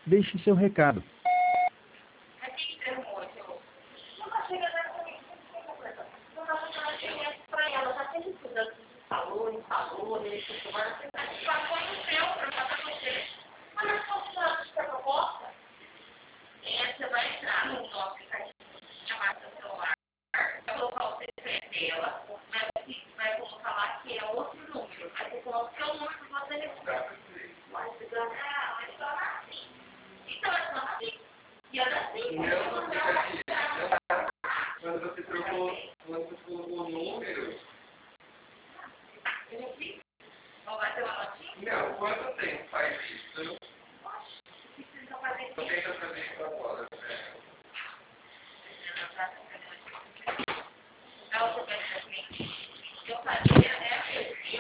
deixe seu recado. Você vai entrar no nosso aplicativo, chamar seu celular, vai colocar o CPF dela, vai colocar lá que é outro número. Aí você coloca o seu número para você receber. Mas se ganhar, vai tornar assim. Então é só assim. E olha assim. Quando você colocou o número. Ou vai ter uma notinha? Não, quanto tempo faz isso? Precisa fazer isso. Tenta fazer isso agora. É o CPF.